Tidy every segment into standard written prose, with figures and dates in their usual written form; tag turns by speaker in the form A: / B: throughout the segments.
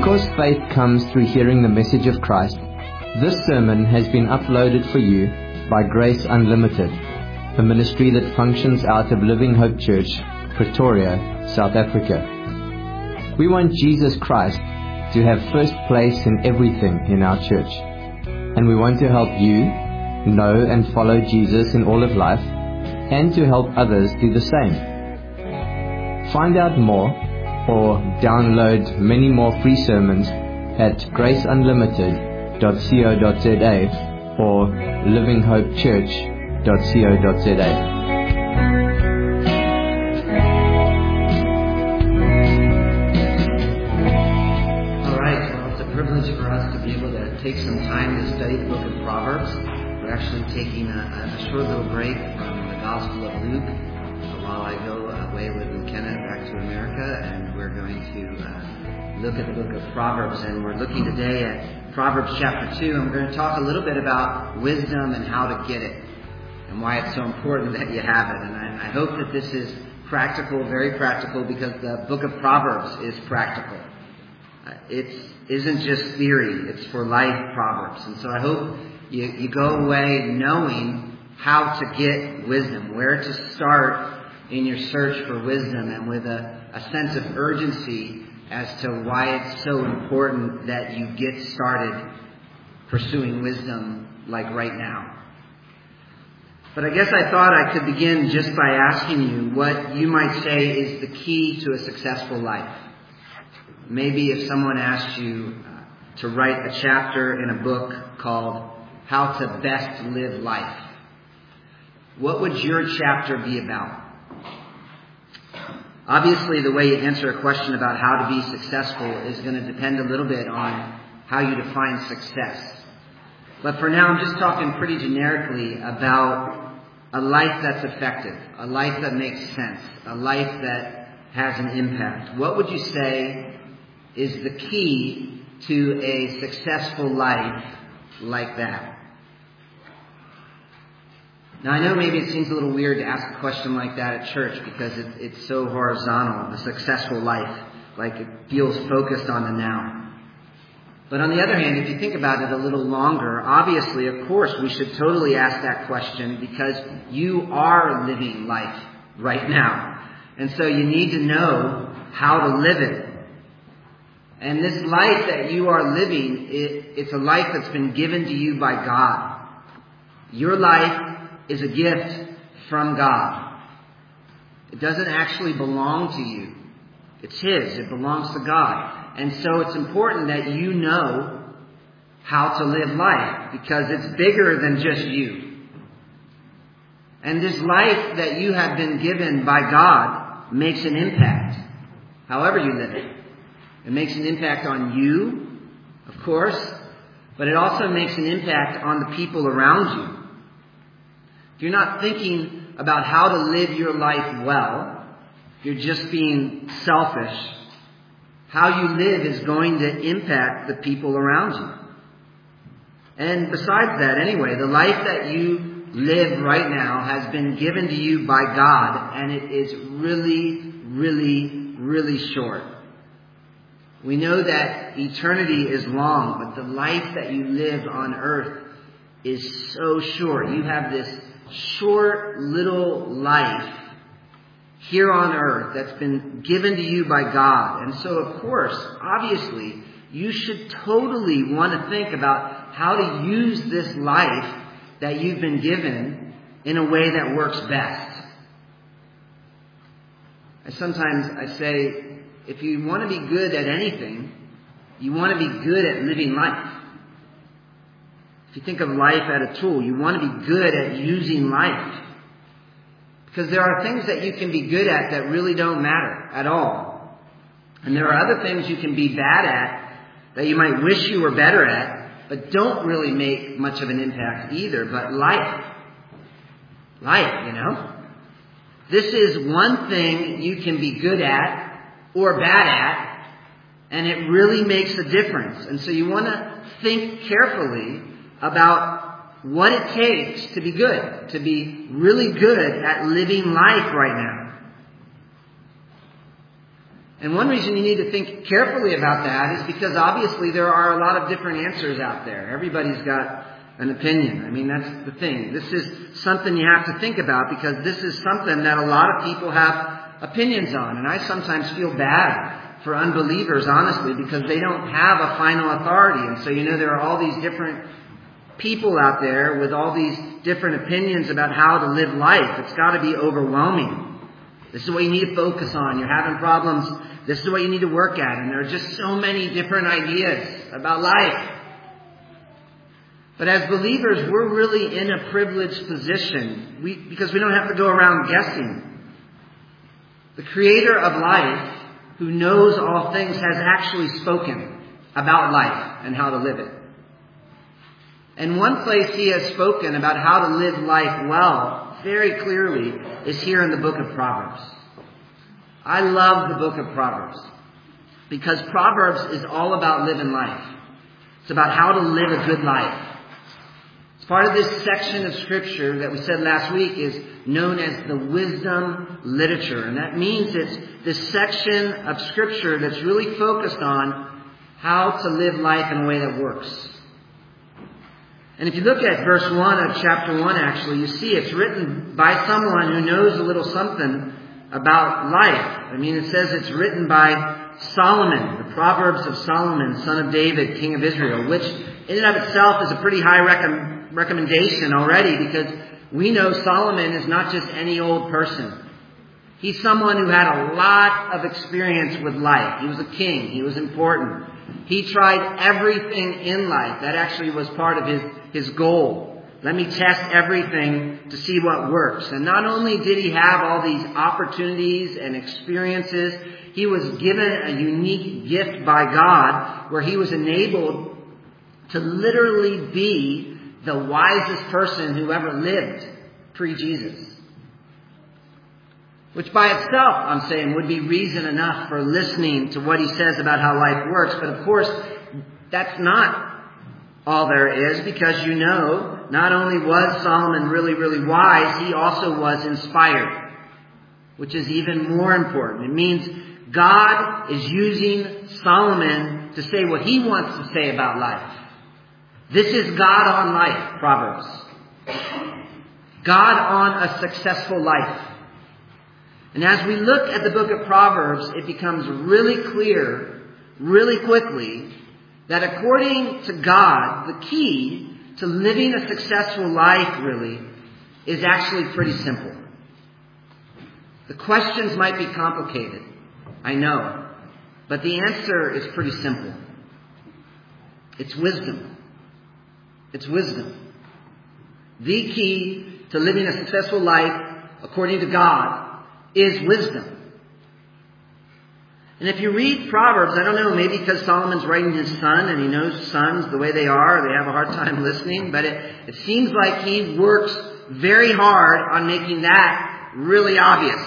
A: Because faith comes through hearing the message of Christ, this sermon has been uploaded for you by Grace Unlimited, a ministry that functions out of Living Hope Church, Pretoria, South Africa. We want Jesus Christ to have first place in everything in our church, and we want to help you know and follow Jesus in all of life, and to help others do the same. Find out more or download many more free sermons at graceunlimited.co.za or livinghopechurch.co.za.
B: It's a privilege for us to be able to take some time to study the book of Proverbs. We're actually taking a short little break from the Gospel of Luke while I go away with McKenna back to America, and we're going to look at the book of Proverbs. And we're looking today at Proverbs chapter 2, and we're going to talk a little bit about wisdom and how to get it, and why it's so important that you have it. And I hope that this is practical, very practical, because the book of Proverbs is practical. It isn't just theory, it's for life Proverbs. And so I hope you go away knowing how to get wisdom, where to start in your search for wisdom, and with a sense of urgency as to why it's so important that you get started pursuing wisdom like right now. But I guess I thought I could begin just by asking you what you might say is the key to a successful life. Maybe if someone asked you to write a chapter in a book called How to Best Live Life, what would your chapter be about? Obviously, the way you answer a question about how to be successful is going to depend a little bit on how you define success. But for now, I'm just talking pretty generically about a life that's effective, a life that makes sense, a life that has an impact. What would you say is the key to a successful life like that? Now, I know maybe it seems a little weird to ask a question like that at church because it's so horizontal, a successful life, like it feels focused on the now. But on the other hand, if you think about it a little longer, obviously, of course, we should totally ask that question because you are living life right now. And so you need to know how to live it. And this life that you are living, it's a life that's been given to you by God. Your life is a gift from God. It doesn't actually belong to you. It's His. It belongs to God. And so it's important that you know how to live life because it's bigger than just you. And this life that you have been given by God makes an impact, however you live it. It makes an impact on you, of course, but it also makes an impact on the people around you. If you're not thinking about how to live your life well, if you're just being selfish, how you live is going to impact the people around you. And besides that, anyway, the life that you live right now has been given to you by God, and it is really, really, really short. We know that eternity is long, but the life that you live on earth is so short. You have this short little life here on earth that's been given to you by God. And so, of course, obviously, you should totally want to think about how to use this life that you've been given in a way that works best. Sometimes I say, if you want to be good at anything, you want to be good at living life. If you think of life as a tool, you want to be good at using life. Because there are things that you can be good at that really don't matter at all. And there are other things you can be bad at that you might wish you were better at, but don't really make much of an impact either. But life, you know. This is one thing you can be good at or bad at, and it really makes a difference. And so you want to think carefully about what it takes to be good, to be really good at living life right now. And one reason you need to think carefully about that is because obviously there are a lot of different answers out there. Everybody's got an opinion. I mean, that's the thing. This is something you have to think about because this is something that a lot of people have opinions on. And I sometimes feel bad for unbelievers, honestly, because they don't have a final authority. And so, there are all these different people out there with all these different opinions about how to live life. It's got to be overwhelming. This is what you need to focus on. You're having problems. This is what you need to work at. And there are just so many different ideas about life. But as believers, we're really in a privileged position because we don't have to go around guessing. The Creator of life, who knows all things, has actually spoken about life and how to live it. And one place He has spoken about how to live life well, very clearly, is here in the book of Proverbs. I love the book of Proverbs because Proverbs is all about living life. It's about how to live a good life. It's part of this section of Scripture that we said last week is known as the wisdom literature. And that means it's this section of Scripture that's really focused on how to live life in a way that works. And if you look at verse 1 of chapter 1, actually, you see it's written by someone who knows a little something about life. I mean, it says it's written by Solomon, the Proverbs of Solomon, son of David, king of Israel, which in and of itself is a pretty high recommendation already because we know Solomon is not just any old person. He's someone who had a lot of experience with life. He was a king. He was important. He tried everything in life. That actually was part of his goal. Let me test everything to see what works. And not only did he have all these opportunities and experiences, he was given a unique gift by God where he was enabled to literally be the wisest person who ever lived pre-Jesus. Which by itself, I'm saying, would be reason enough for listening to what he says about how life works. But of course, that's not all there is because not only was Solomon really, really wise, he also was inspired. Which is even more important. It means God is using Solomon to say what he wants to say about life. This is God on life, Proverbs. God on a successful life. And as we look at the book of Proverbs, it becomes really clear, really quickly, that according to God, the key to living a successful life, really, is actually pretty simple. The questions might be complicated, I know, but the answer is pretty simple. It's wisdom. It's wisdom. The key to living a successful life, according to God, is wisdom. And if you read Proverbs, I don't know, maybe because Solomon's writing his son and he knows sons the way they are, they have a hard time listening, but it seems like he works very hard on making that really obvious.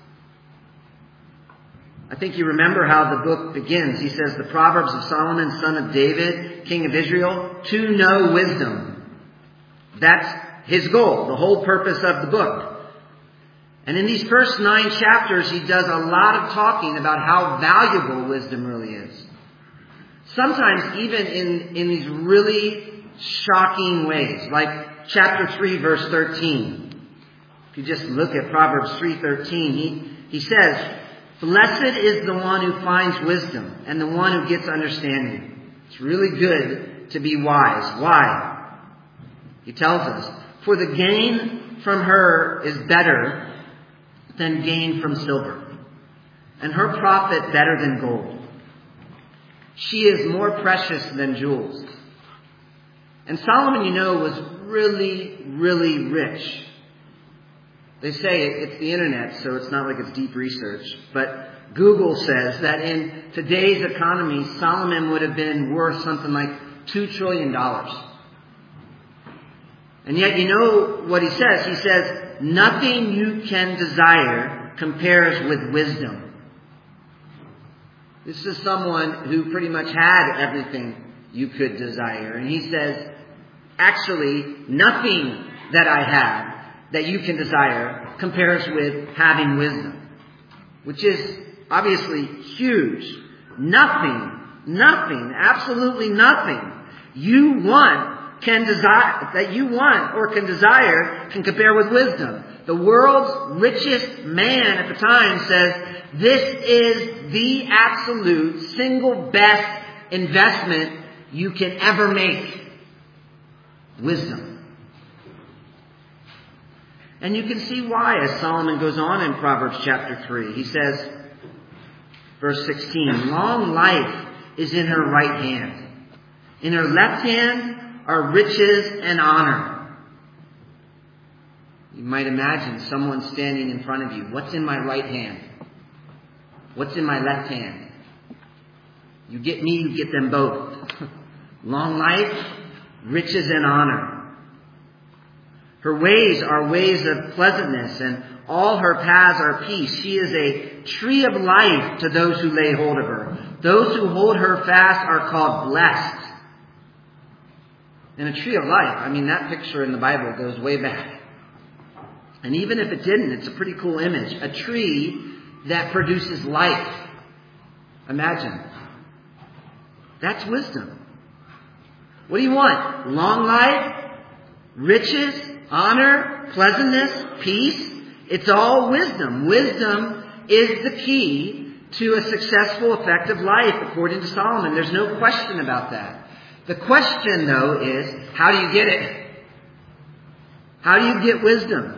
B: I think you remember how the book begins. He says, the Proverbs of Solomon, son of David, king of Israel, to know wisdom. That's his goal, the whole purpose of the book. And in these first 9 chapters, he does a lot of talking about how valuable wisdom really is. Sometimes even in these really shocking ways, like chapter 3, verse 13. If you just look at Proverbs 3:13, he says, blessed is the one who finds wisdom and the one who gets understanding. It's really good to be wise. Why? He tells us, for the gain from her is better than gain from silver, and her profit better than gold. She is more precious than jewels. And Solomon, was really, really rich. They say it's the internet, so it's not like it's deep research, but Google says that in today's economy, Solomon would have been worth something like $2 trillion. And yet, what he says? He says, nothing you can desire compares with wisdom. This is someone who pretty much had everything you could desire. And he says, actually, nothing that I have that you can desire compares with having wisdom. Which is obviously huge. Nothing, absolutely nothing you want can desire can compare with wisdom. The world's richest man at the time says this is the absolute single best investment you can ever make. Wisdom. And you can see why as Solomon goes on in Proverbs chapter 3. He says, verse 16, long life is in her right hand. In her left hand are riches and honor. You might imagine someone standing in front of you. What's in my right hand? What's in my left hand? You get me, you get them both. Long life, riches and honor. Her ways are ways of pleasantness, and all her paths are peace. She is a tree of life to those who lay hold of her. Those who hold her fast are called blessed. And a tree of life, that picture in the Bible goes way back. And even if it didn't, it's a pretty cool image. A tree that produces life. Imagine. That's wisdom. What do you want? Long life, riches, honor, pleasantness, peace. It's all wisdom. Wisdom is the key to a successful, effective life, according to Solomon. There's no question about that. The question, though, is how do you get it? How do you get wisdom?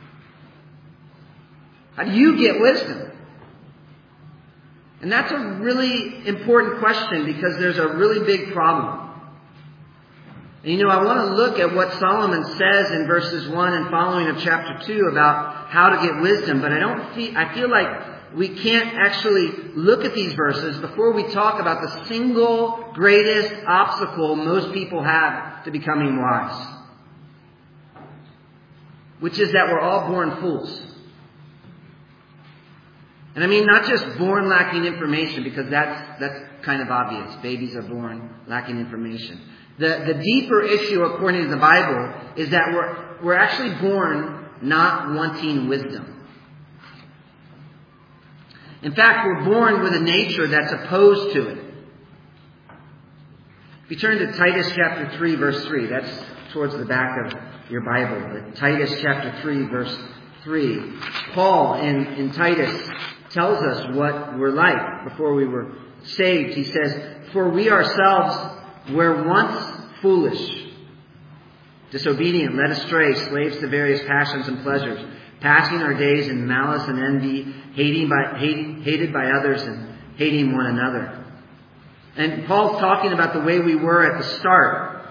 B: How do you get wisdom? And that's a really important question because there's a really big problem. And I want to look at what Solomon says in verses 1 and following of chapter 2 about how to get wisdom, but I feel like we can't actually look at these verses before we talk about the single greatest obstacle most people have to becoming wise. Which is that we're all born fools. And not just born lacking information, because that's kind of obvious. Babies are born lacking information. The deeper issue, according to the Bible, is that we're actually born not wanting wisdom. In fact, we're born with a nature that's opposed to it. If you turn to Titus chapter 3, verse 3, that's towards the back of your Bible. Titus chapter 3, verse 3. Paul in Titus tells us what we're like before we were saved. He says, for we ourselves were once foolish, disobedient, led astray, slaves to various passions and pleasures, passing our days in malice and envy, hated by others and hating one another. And Paul's talking about the way we were at the start.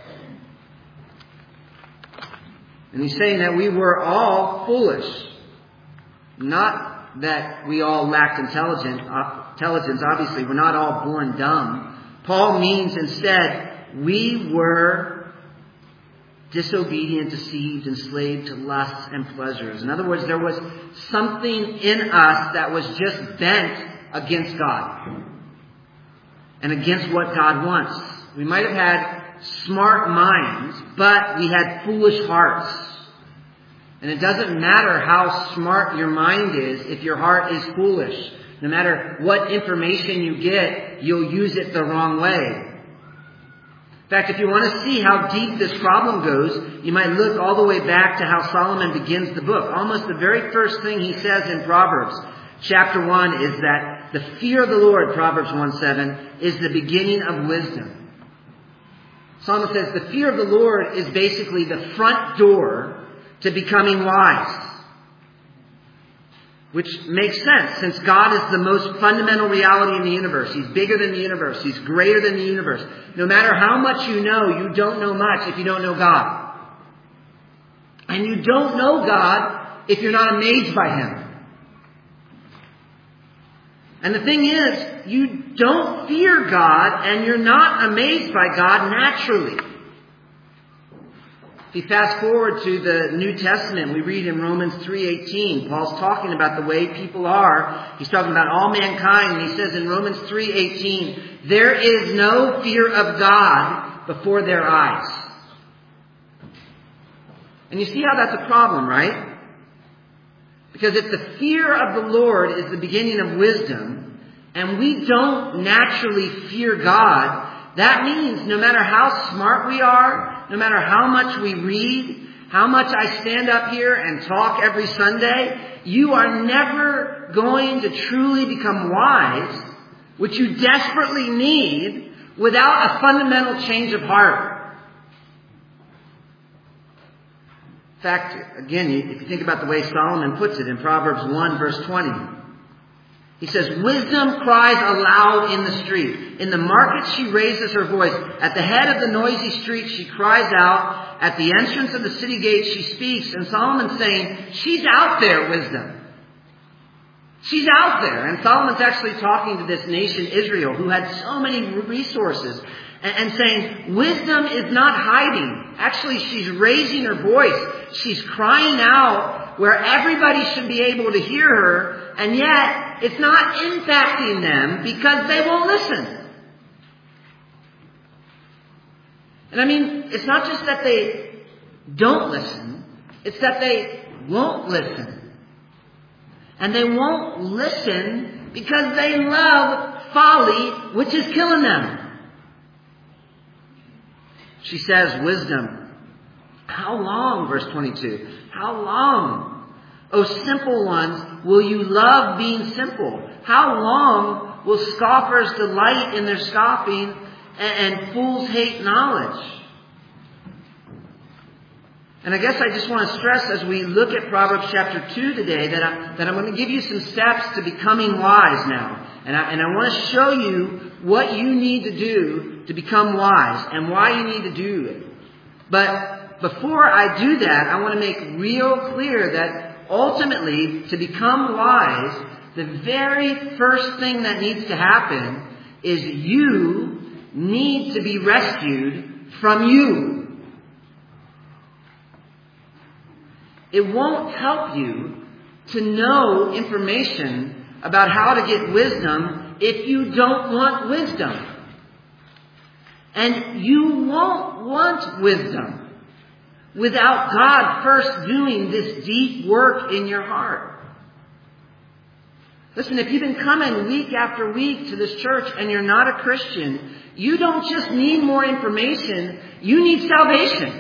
B: And he's saying that we were all foolish. Not that we all lacked intelligence. Obviously, we're not all born dumb. Paul means instead, we were disobedient, deceived, enslaved to lusts and pleasures. In other words, there was something in us that was just bent against God and against what God wants. We might have had smart minds, but we had foolish hearts. And it doesn't matter how smart your mind is if your heart is foolish. No matter what information you get, you'll use it the wrong way. In fact, if you want to see how deep this problem goes, you might look all the way back to how Solomon begins the book. Almost the very first thing he says in Proverbs chapter 1 is that the fear of the Lord, Proverbs 1:7, is the beginning of wisdom. Solomon says the fear of the Lord is basically the front door to becoming wise. Which makes sense, since God is the most fundamental reality in the universe. He's bigger than the universe. He's greater than the universe. No matter how much you know, you don't know much if you don't know God. And you don't know God if you're not amazed by Him. And the thing is, you don't fear God and you're not amazed by God naturally. If you fast forward to the New Testament, we read in Romans 3:18, Paul's talking about the way people are. He's talking about all mankind, and he says in Romans 3:18, there is no fear of God before their eyes. And you see how that's a problem, right? Because if the fear of the Lord is the beginning of wisdom, and we don't naturally fear God, that means no matter how smart we are, no matter how much we read, how much I stand up here and talk every Sunday, you are never going to truly become wise, which you desperately need, without a fundamental change of heart. In fact, again, if you think about the way Solomon puts it in Proverbs 1 verse 20, he says, wisdom cries aloud in the street. In the market she raises her voice. At the head of the noisy street she cries out. At the entrance of the city gate she speaks. And Solomon's saying, she's out there, wisdom. She's out there. And Solomon's actually talking to this nation, Israel, who had so many resources. And saying, wisdom is not hiding. Actually, she's raising her voice. She's crying out where everybody should be able to hear her. And yet, it's not impacting them because they won't listen. And I mean, it's not just that they don't listen. It's that they won't listen. And they won't listen because they love folly, which is killing them. She says, wisdom. How long, verse 22, how long, O simple ones, will you love being simple? How long will scoffers delight in their scoffing and fools hate knowledge? And I guess I just want to stress as we look at Proverbs chapter 2 today that I'm going to give you some steps to becoming wise now. And I want to show you what you need to do to become wise and why you need to do it. But before I do that, I want to make real clear that ultimately, to become wise, the very first thing that needs to happen is you need to be rescued from you. It won't help you to know information about how to get wisdom if you don't want wisdom. And you won't want wisdom without God first doing this deep work in your heart. Listen, if you've been coming week after week to this church and you're not a Christian, you don't just need more information, you need salvation.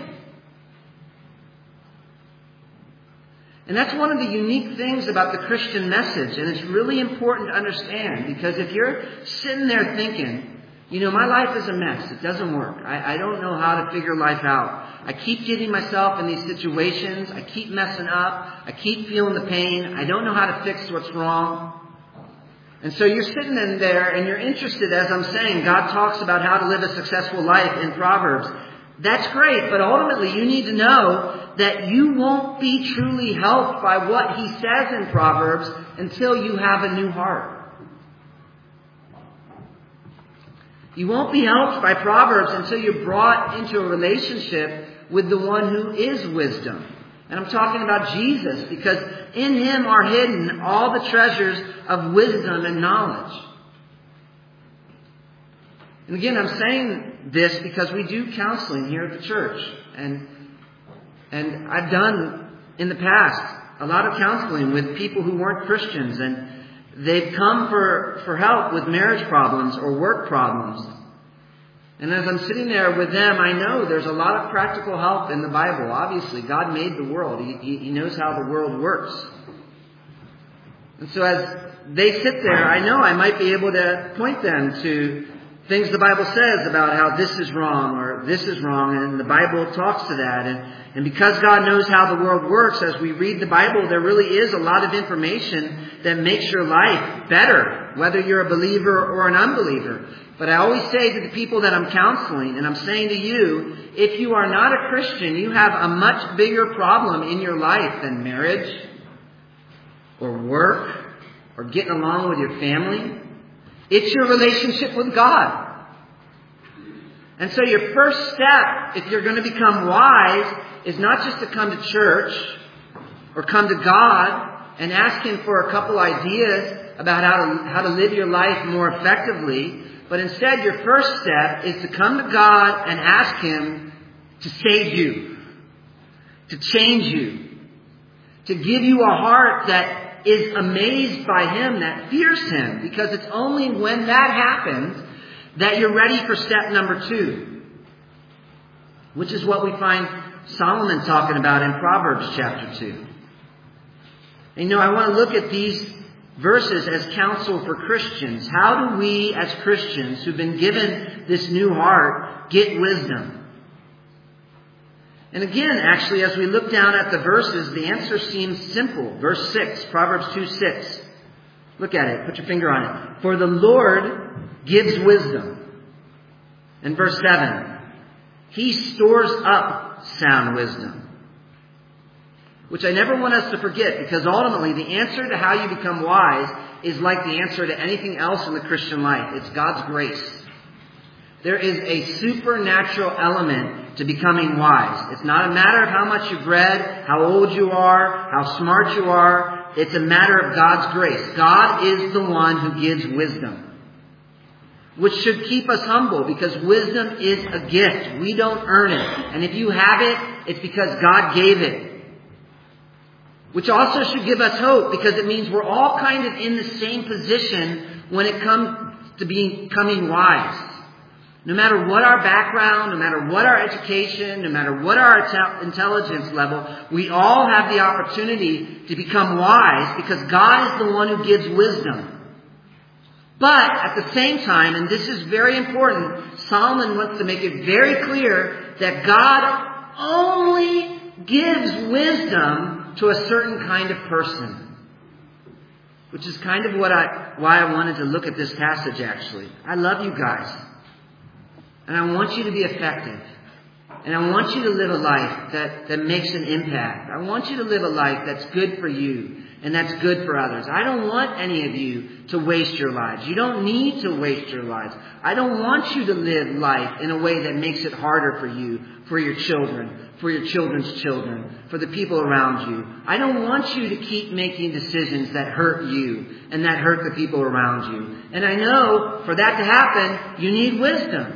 B: And that's one of the unique things about the Christian message, and it's really important to understand, because if you're sitting there thinking, you know, my life is a mess. It doesn't work. I don't know how to figure life out. I keep getting myself in these situations. I keep messing up. I keep feeling the pain. I don't know how to fix what's wrong. And so you're sitting in there and you're interested, as I'm saying, God talks about how to live a successful life in Proverbs. That's great, but ultimately you need to know that you won't be truly helped by what he says in Proverbs until you have a new heart. You won't be helped by Proverbs until you're brought into a relationship with the one who is wisdom. And I'm talking about Jesus, because in him are hidden all the treasures of wisdom and knowledge. And again, I'm saying this because we do counseling here at the church. And I've done in the past a lot of counseling with people who weren't Christians, and they've come for help with marriage problems or work problems. And as I'm sitting there with them, I know there's a lot of practical help in the Bible. Obviously, God made the world. He knows how the world works. And so as they sit there, I know I might be able to point them to things the Bible says about how this is wrong or this is wrong. And the Bible talks to that. And because God knows how the world works, as we read the Bible, there really is a lot of information that makes your life better, whether you're a believer or an unbeliever. But I always say to the people that I'm counseling, and I'm saying to you, if you are not a Christian, you have a much bigger problem in your life than marriage or work or getting along with your family. It's your relationship with God. And so your first step, if you're going to become wise, is not just to come to church or come to God and ask him for a couple ideas about how to live your life more effectively. But instead, your first step is to come to God and ask him to save you, to change you, to give you a heart that is amazed by Him, that fears Him, because it's only when that happens that you're ready for step number 2, which is what we find Solomon talking about in Proverbs chapter 2. And I want to look at these verses as counsel for Christians. How do we as Christians who've been given this new heart get wisdom? And again, actually, as we look down at the verses, the answer seems simple. Verse 6, Proverbs 2:6. Look at it. Put your finger on it. For the Lord gives wisdom. And verse 7, He stores up sound wisdom. Which I never want us to forget, because ultimately the answer to how you become wise is like the answer to anything else in the Christian life. It's God's grace. There is a supernatural element to becoming wise. It's not a matter of how much you've read, how old you are, how smart you are. It's a matter of God's grace. God is the one who gives wisdom, which should keep us humble, because wisdom is a gift. We don't earn it. And if you have it, it's because God gave it. Which also should give us hope, because it means we're all kind of in the same position when it comes to becoming wise. No matter what our background, no matter what our education, no matter what our intelligence level, we all have the opportunity to become wise, because God is the one who gives wisdom. But at the same time, and this is very important, Solomon wants to make it very clear that God only gives wisdom to a certain kind of person. Which is kind of why I wanted to look at this passage, actually. I love you guys. And I want you to be effective. And I want you to live a life that makes an impact. I want you to live a life that's good for you and that's good for others. I don't want any of you to waste your lives. You don't need to waste your lives. I don't want you to live life in a way that makes it harder for you, for your children, for your children's children, for the people around you. I don't want you to keep making decisions that hurt you and that hurt the people around you. And I know for that to happen, you need wisdom.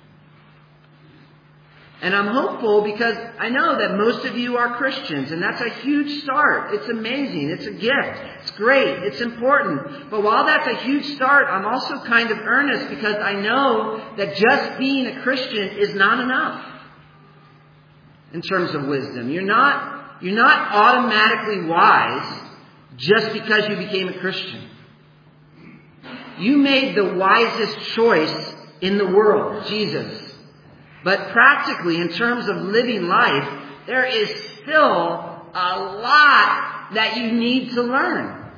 B: And I'm hopeful, because I know that most of you are Christians, and that's a huge start. It's amazing. It's a gift. It's great. It's important. But while that's a huge start, I'm also kind of earnest, because I know that just being a Christian is not enough in terms of wisdom. You're not automatically wise just because you became a Christian. You made the wisest choice in the world, Jesus. But practically, in terms of living life, there is still a lot that you need to learn.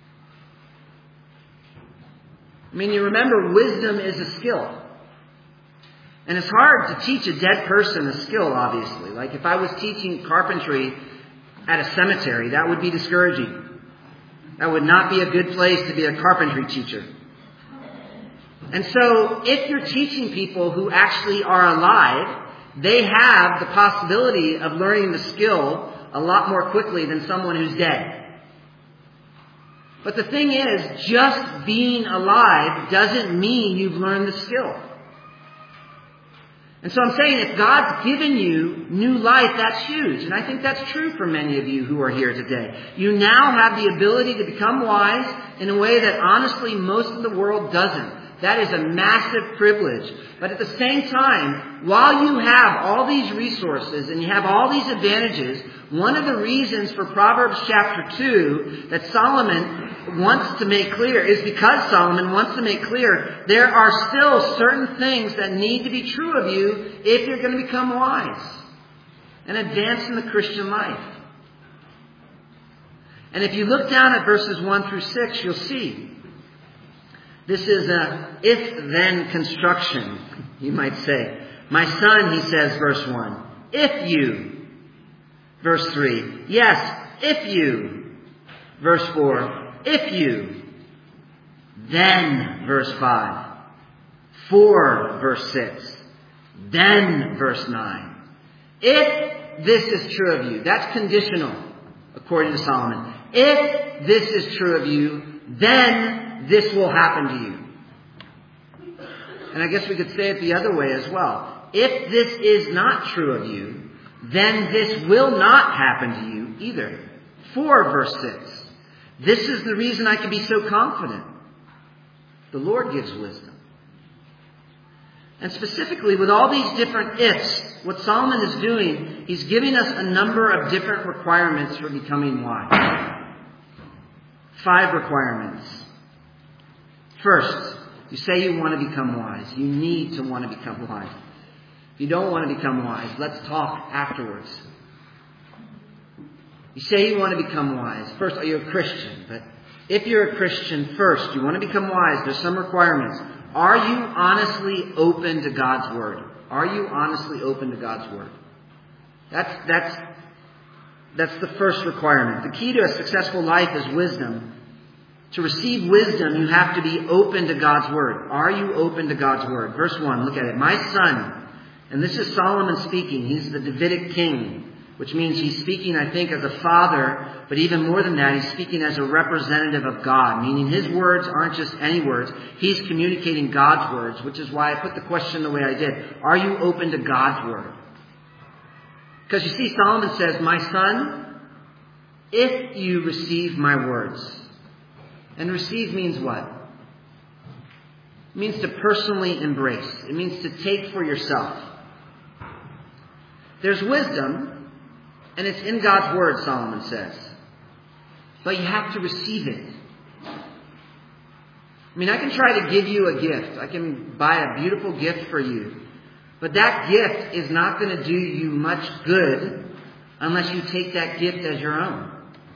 B: I mean, you remember, wisdom is a skill. And it's hard to teach a dead person a skill, obviously. Like if I was teaching carpentry at a cemetery, that would be discouraging. That would not be a good place to be a carpentry teacher. And so, if you're teaching people who actually are alive, they have the possibility of learning the skill a lot more quickly than someone who's dead. But the thing is, just being alive doesn't mean you've learned the skill. And so I'm saying, if God's given you new life, that's huge. And I think that's true for many of you who are here today. You now have the ability to become wise in a way that honestly most of the world doesn't. That is a massive privilege. But at the same time, while you have all these resources and you have all these advantages, one of the reasons for Proverbs chapter 2 that Solomon wants to make clear is because Solomon wants to make clear there are still certain things that need to be true of you if you're going to become wise and advance in the Christian life. And if you look down at verses 1 through 6, you'll see this is a if-then construction, you might say. My son, he says, verse 1, if you. Verse 3, yes, if you. Verse 4, if you. Then, verse 5. For, verse 6. Then, verse 9. If this is true of you. That's conditional, according to Solomon. If this is true of you, then this will happen to you. And I guess we could say it the other way as well. If this is not true of you, then this will not happen to you either. 4 verse 6. This is the reason I can be so confident. The Lord gives wisdom. And specifically, with all these different ifs, what Solomon is doing, he's giving us a number of different requirements for becoming wise. 5 requirements. First, you say you want to become wise. You need to want to become wise. If you don't want to become wise, let's talk afterwards. You say you want to become wise. First, are you a Christian? But if you're a Christian, first, you want to become wise, there's some requirements. Are you honestly open to God's Word? Are you honestly open to God's Word? That's the first requirement. The key to a successful life is wisdom. To receive wisdom, you have to be open to God's Word. Are you open to God's Word? Verse 1, look at it. My son, and this is Solomon speaking. He's the Davidic king, which means he's speaking, I think, as a father, but even more than that, he's speaking as a representative of God, meaning his words aren't just any words. He's communicating God's words, which is why I put the question the way I did. Are you open to God's Word? Because you see, Solomon says, my son, if you receive my words. And receive means what? It means to personally embrace. It means to take for yourself. There's wisdom, and it's in God's Word, Solomon says. But you have to receive it. I mean, I can try to give you a gift. I can buy a beautiful gift for you. But that gift is not going to do you much good unless you take that gift as your own.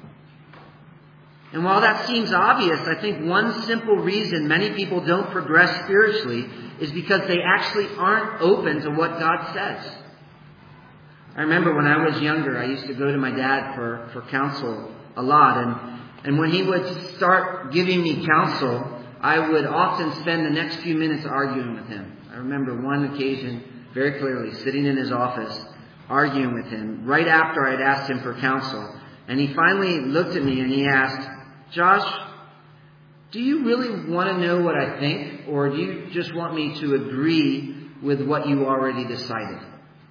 B: And while that seems obvious, I think one simple reason many people don't progress spiritually is because they actually aren't open to what God says. I remember when I was younger, I used to go to my dad for counsel a lot. And when he would start giving me counsel, I would often spend the next few minutes arguing with him. I remember one occasion very clearly, sitting in his office, arguing with him, right after I had asked him for counsel. And he finally looked at me and he asked, Josh, do you really want to know what I think? Or do you just want me to agree with what you already decided?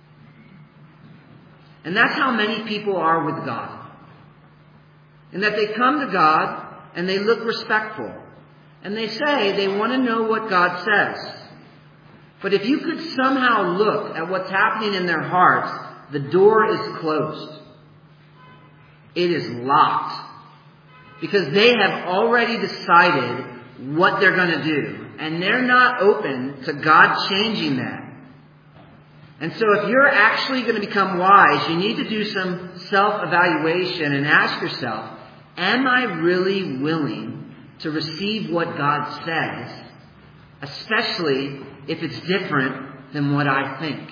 B: And that's how many people are with God. In that they come to God and they look respectful. And they say they want to know what God says. But if you could somehow look at what's happening in their hearts, the door is closed. It is locked. Because they have already decided what they're going to do. And they're not open to God changing that. And so if you're actually going to become wise, you need to do some self-evaluation and ask yourself, am I really willing to receive what God says, especially if it's different than what I think?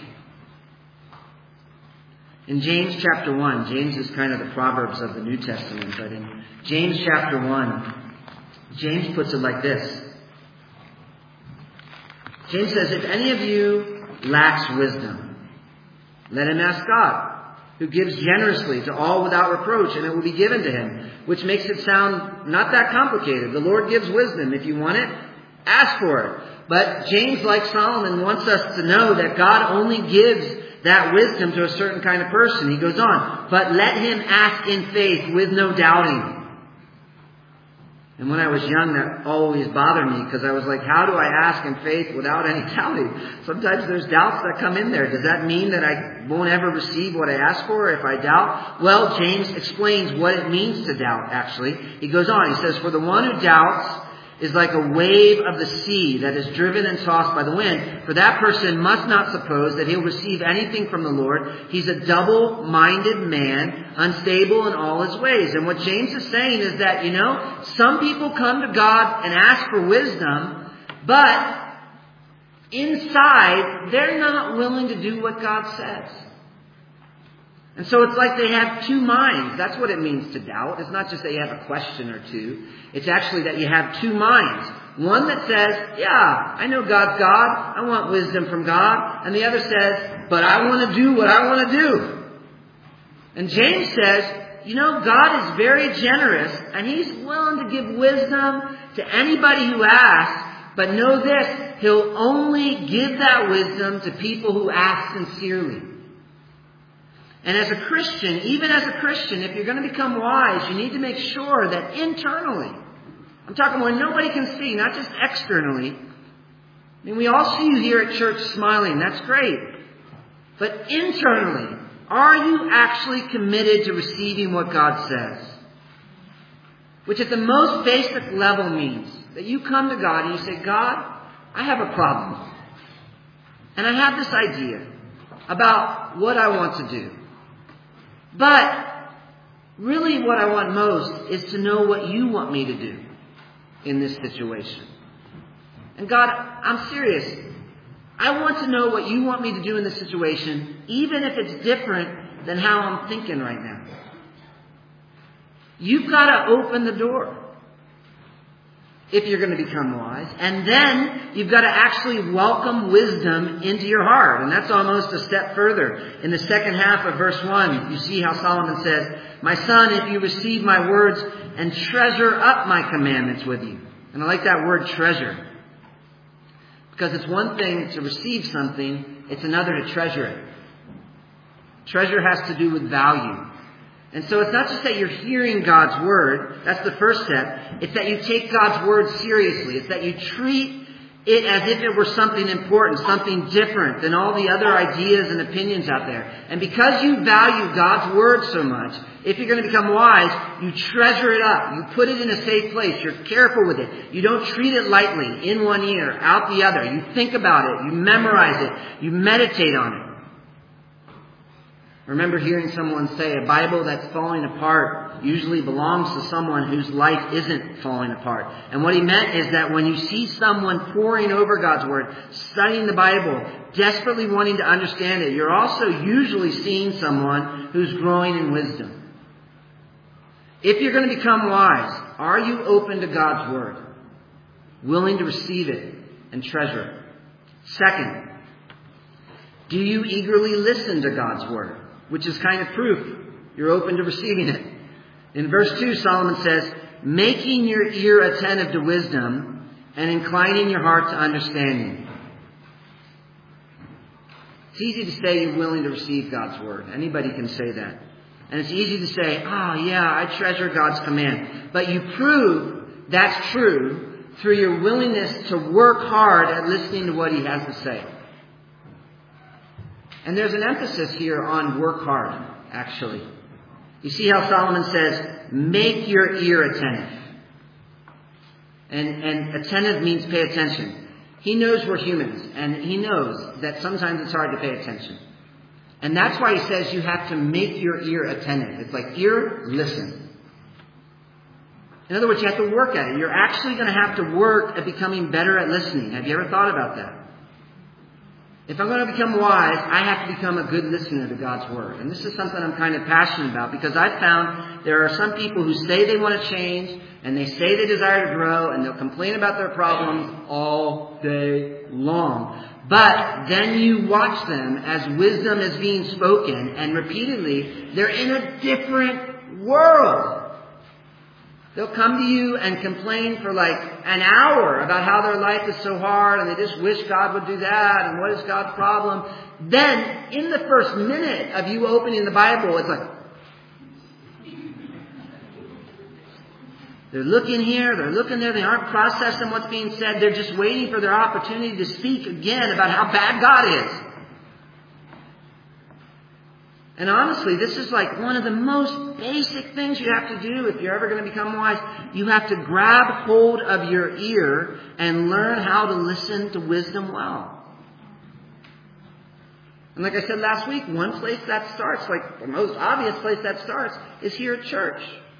B: In James chapter 1, James is kind of the Proverbs of the New Testament, but in James chapter 1, James puts it like this. James says, if any of you lacks wisdom, let him ask God, who gives generously to all without reproach, and it will be given to him, which makes it sound not that complicated. The Lord gives wisdom. If you want it, ask for it. But James, like Solomon, wants us to know that God only gives that wisdom to a certain kind of person. He goes on, but let him ask in faith with no doubting. And when I was young, that always bothered me because I was like, how do I ask in faith without any doubting? Sometimes there's doubts that come in there. Does that mean that I won't ever receive what I ask for if I doubt? Well, James explains what it means to doubt, actually. He goes on, he says, for the one who doubts is like a wave of the sea that is driven and tossed by the wind. For that person must not suppose that he'll receive anything from the Lord. He's a double-minded man, unstable in all his ways. And what James is saying is that, some people come to God and ask for wisdom, but inside, they're not willing to do what God says. And so it's like they have two minds. That's what it means to doubt. It's not just that you have a question or two. It's actually that you have two minds. One that says, yeah, I know God's God. I want wisdom from God. And the other says, but I want to do what I want to do. And James says, God is very generous and He's willing to give wisdom to anybody who asks. But know this, He'll only give that wisdom to people who ask sincerely. And as a Christian, even as a Christian, if you're going to become wise, you need to make sure that internally, I'm talking when nobody can see, not just externally. I mean, we all see you here at church smiling. That's great. But internally, are you actually committed to receiving what God says? Which at the most basic level means that you come to God and you say, God, I have a problem. And I have this idea about what I want to do. But really what I want most is to know what you want me to do in this situation. And God, I'm serious. I want to know what you want me to do in this situation, even if it's different than how I'm thinking right now. You've got to open the door if you're going to become wise. And then you've got to actually welcome wisdom into your heart. And that's almost a step further. In the second half of verse 1, you see how Solomon says, my son, if you receive my words and treasure up my commandments with you. And I like that word treasure. Because it's one thing to receive something, it's another to treasure it. Treasure has to do with value. And so it's not just that you're hearing God's word. That's the first step. It's that you take God's word seriously. It's that you treat it as if it were something important, something different than all the other ideas and opinions out there. And because you value God's word so much, if you're going to become wise, you treasure it up. You put it in a safe place. You're careful with it. You don't treat it lightly, in one ear, out the other. You think about it. You memorize it. You meditate on it. I remember hearing someone say a Bible that's falling apart usually belongs to someone whose life isn't falling apart. And what he meant is that when you see someone poring over God's word, studying the Bible, desperately wanting to understand it, you're also usually seeing someone who's growing in wisdom. If you're going to become wise, are you open to God's word? Willing to receive it and treasure it? Second, do you eagerly listen to God's word? Which is kind of proof you're open to receiving it. In verse 2, Solomon says, making your ear attentive to wisdom and inclining your heart to understanding. It's easy to say you're willing to receive God's word. Anybody can say that. And it's easy to say, I treasure God's command. But you prove that's true through your willingness to work hard at listening to what he has to say. And there's an emphasis here on work hard, actually. You see how Solomon says, make your ear attentive. And attentive means pay attention. He knows we're humans, and he knows that sometimes it's hard to pay attention. And that's why he says you have to make your ear attentive. It's like ear, listen. In other words, you have to work at it. You're actually going to have to work at becoming better at listening. Have you ever thought about that? If I'm going to become wise, I have to become a good listener to God's word. And this is something I'm kind of passionate about because I've found there are some people who say they want to change and they say they desire to grow and they'll complain about their problems all day long. But then you watch them as wisdom is being spoken and repeatedly they're in a different world. They'll come to you and complain for like an hour about how their life is so hard and they just wish God would do that and what is God's problem. Then, in the first minute of you opening the Bible, it's like, they're looking here, they're looking there, they aren't processing what's being said, they're just waiting for their opportunity to speak again about how bad God is. And honestly, this is like one of the most basic things you have to do if you're ever going to become wise. You have to grab hold of your ear and learn how to listen to wisdom well. And like I said last week, one place that starts, like the most obvious place that starts, is here at church.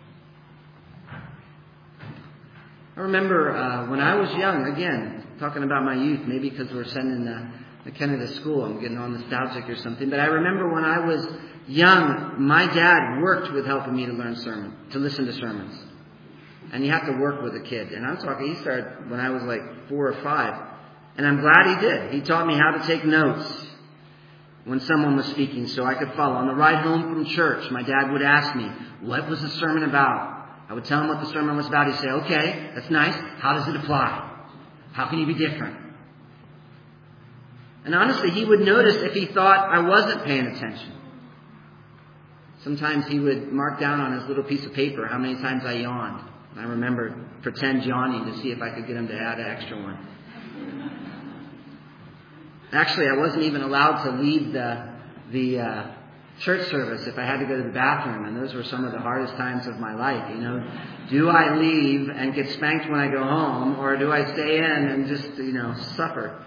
B: I remember when I was young, again, talking about my youth, maybe because we're sending McKenna to school, I'm getting all nostalgic or something, but I remember when I was young, my dad worked with helping me to listen to sermons. And you have to work with a kid. And I'm talking, he started when I was like 4 or 5. And I'm glad he did. He taught me how to take notes when someone was speaking so I could follow. On the ride home from church, my dad would ask me, what was the sermon about? I would tell him what the sermon was about. He'd say, okay, that's nice. How does it apply? How can you be different? And honestly, he would notice if he thought I wasn't paying attention. sometimes he would mark down on his little piece of paper how many times I yawned. And I remember pretend yawning to see if I could get him to add an extra one. Actually, I wasn't even allowed to leave the church service if I had to go to the bathroom, and those were some of the hardest times of my life. Do I leave and get spanked when I go home, or do I stay in and just suffer?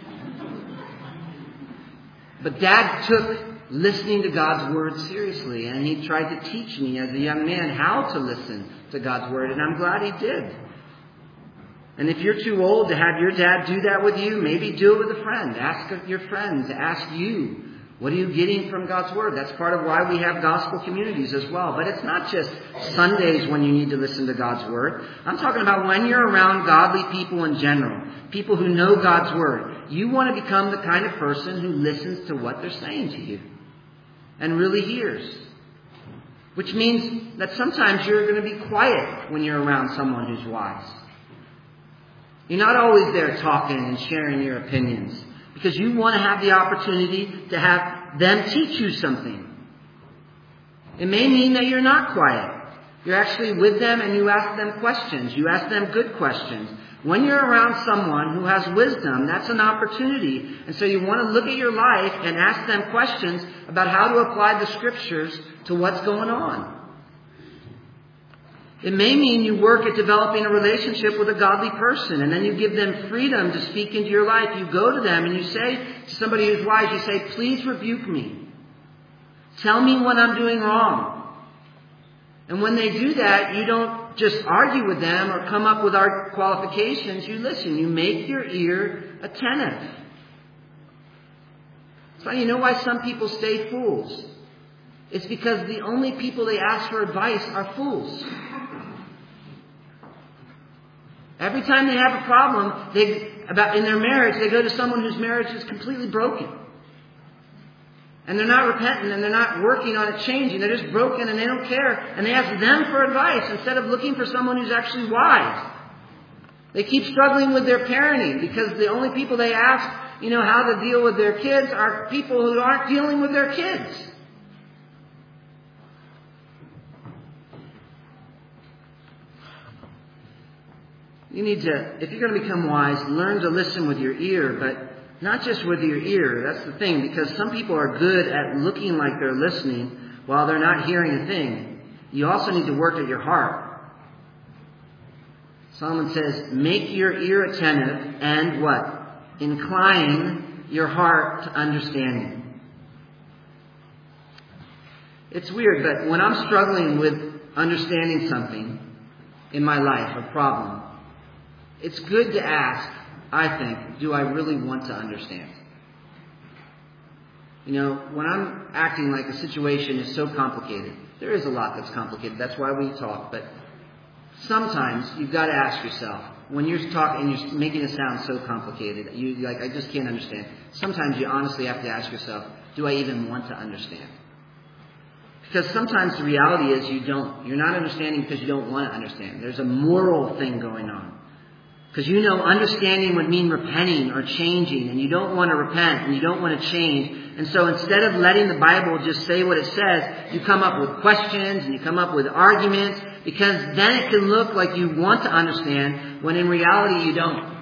B: But Dad took listening to God's Word seriously, and he tried to teach me as a young man how to listen to God's Word, and I'm glad he did. And if you're too old to have your dad do that with you, maybe do it with a friend. Ask your friend to ask you, what are you getting from God's Word? That's part of why we have gospel communities as well. But it's not just Sundays when you need to listen to God's Word. I'm talking about when you're around godly people in general, people who know God's Word. You want to become the kind of person who listens to what they're saying to you and really hears. Which means that sometimes you're going to be quiet when you're around someone who's wise. You're not always there talking and sharing your opinions because you want to have the opportunity to have them teach you something. It may mean that you're not quiet. You're actually with them and you ask them questions. You ask them good questions. When you're around someone who has wisdom, that's an opportunity. And so you want to look at your life and ask them questions about how to apply the Scriptures to what's going on. It may mean you work at developing a relationship with a godly person, and then you give them freedom to speak into your life. You go to them and you say to somebody who's wise, you say, please rebuke me. Tell me when I'm doing wrong. And when they do that, you don't just argue with them or come up with our qualifications. You listen. You make your ear attentive. So you know why some people stay fools? It's because the only people they ask for advice are fools. Every time they have a problem in their marriage, they go to someone whose marriage is completely broken. And they're not repentant and they're not working on it changing. They're just broken and they don't care. And they ask them for advice instead of looking for someone who's actually wise. They keep struggling with their parenting because the only people they ask, how to deal with their kids are people who aren't dealing with their kids. You need to, if you're going to become wise, learn to listen with your ear, but not just with your ear. That's the thing, because some people are good at looking like they're listening while they're not hearing a thing. You also need to work at your heart. Solomon says, make your ear attentive and what? Incline your heart to understanding. It's weird, but when I'm struggling with understanding something in my life, a problem, it's good to ask, I think, do I really want to understand? When I'm acting like a situation is so complicated, there is a lot that's complicated. That's why we talk. But sometimes you've got to ask yourself, when you're talking and you're making it sound so complicated, I just can't understand. Sometimes you honestly have to ask yourself, do I even want to understand? Because sometimes the reality is you don't. You're not understanding because you don't want to understand. There's a moral thing going on. Because understanding would mean repenting or changing, and you don't want to repent and you don't want to change. And so instead of letting the Bible just say what it says, you come up with questions and you come up with arguments, because then it can look like you want to understand when in reality you don't.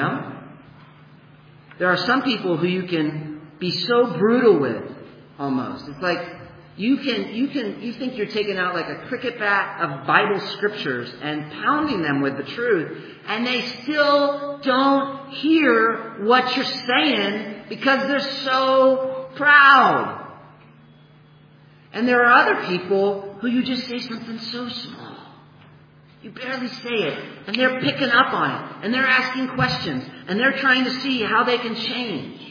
B: There are some people who you can be so brutal with almost. It's like you think you're taking out like a cricket bat of Bible scriptures and pounding them with the truth, and they still don't hear what you're saying because they're so proud. And there are other people who you just say something so small. You barely say it, and they're picking up on it, and they're asking questions, and they're trying to see how they can change.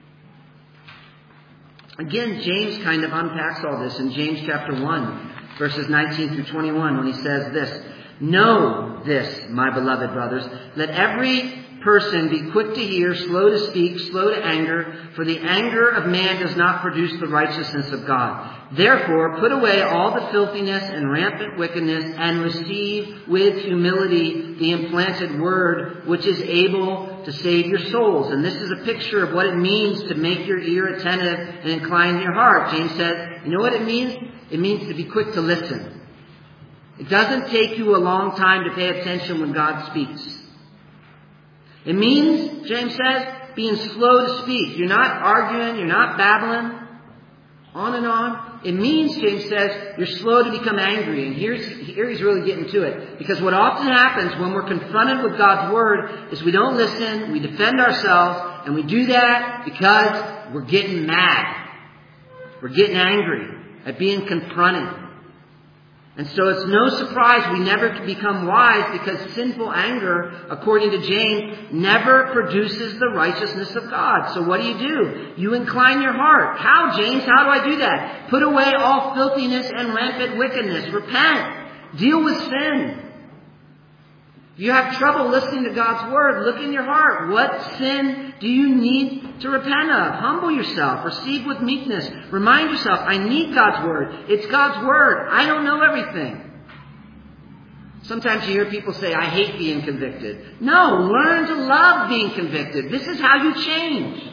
B: Again, James kind of unpacks all this in James chapter 1, verses 19 through 21, when he says this, know this, my beloved brothers, let every person be quick to hear, slow to speak, slow to anger, for the anger of man does not produce the righteousness of God. Therefore, put away all the filthiness and rampant wickedness and receive with humility the implanted word, which is able to save your souls. And this is a picture of what it means to make your ear attentive and incline your heart. James says, you know what it means? It means to be quick to listen. It doesn't take you a long time to pay attention when God speaks. It means, James says, being slow to speak. You're not arguing, you're not babbling, on and on. It means, James says, you're slow to become angry. And here he's really getting to it. Because what often happens when we're confronted with God's Word is we don't listen, we defend ourselves, and we do that because we're getting mad. We're getting angry at being confronted. And so it's no surprise we never become wise, because sinful anger, according to James, never produces the righteousness of God. So what do? You incline your heart. How, James? How do I do that? Put away all filthiness and rampant wickedness. Repent. Deal with sin. If you have trouble listening to God's Word, look in your heart. What sin do you need to repent of? Humble yourself. Receive with meekness. Remind yourself, I need God's Word. It's God's Word. I don't know everything. Sometimes you hear people say, I hate being convicted. No, learn to love being convicted. This is how you change.